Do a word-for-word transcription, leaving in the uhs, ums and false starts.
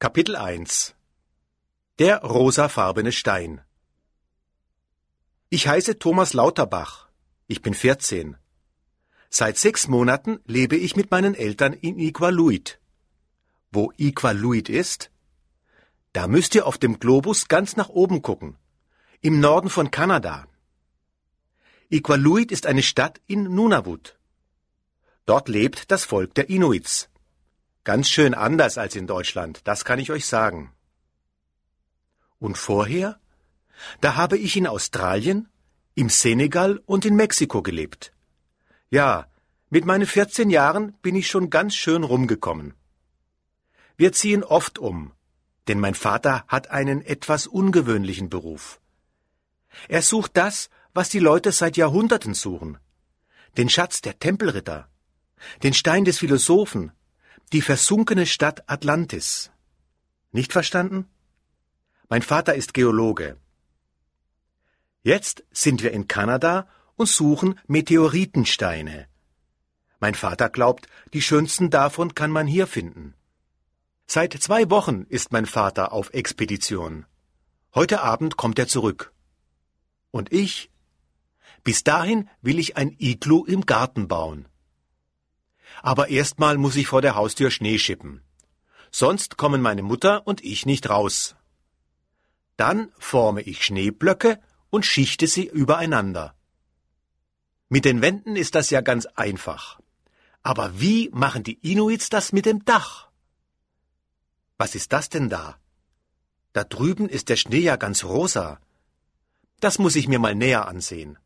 Kapitel eins. Der rosafarbene Stein. Ich heiße Thomas Lauterbach. Ich bin vierzehn. Seit sechs Monaten lebe ich mit meinen Eltern in Iqaluit. Wo Iqaluit ist? Da müsst ihr auf dem Globus ganz nach oben gucken. Im Norden von Kanada. Iqaluit ist eine Stadt in Nunavut. Dort lebt das Volk der Inuits. Ganz schön anders als in Deutschland, das kann ich euch sagen. Und vorher? Da habe ich in Australien, im Senegal und in Mexiko gelebt. Ja, mit meinen vierzehn Jahren bin ich schon ganz schön rumgekommen. Wir ziehen oft um, denn mein Vater hat einen etwas ungewöhnlichen Beruf. Er sucht das, was die Leute seit Jahrhunderten suchen. Den Schatz der Tempelritter, den Stein des Philosophen, die versunkene Stadt Atlantis. Nicht verstanden? Mein Vater ist Geologe. Jetzt sind wir in Kanada und suchen Meteoritensteine. Mein Vater glaubt, die schönsten davon kann man hier finden. Seit zwei Wochen ist mein Vater auf Expedition. Heute Abend kommt er zurück. Und ich? Bis dahin will ich ein Iglu im Garten bauen. Aber erstmal muss ich vor der Haustür Schnee schippen. Sonst kommen meine Mutter und ich nicht raus. Dann forme ich Schneeblöcke und schichte sie übereinander. Mit den Wänden ist das ja ganz einfach. Aber wie machen die Inuits das mit dem Dach? Was ist das denn da? Da drüben ist der Schnee ja ganz rosa. Das muss ich mir mal näher ansehen.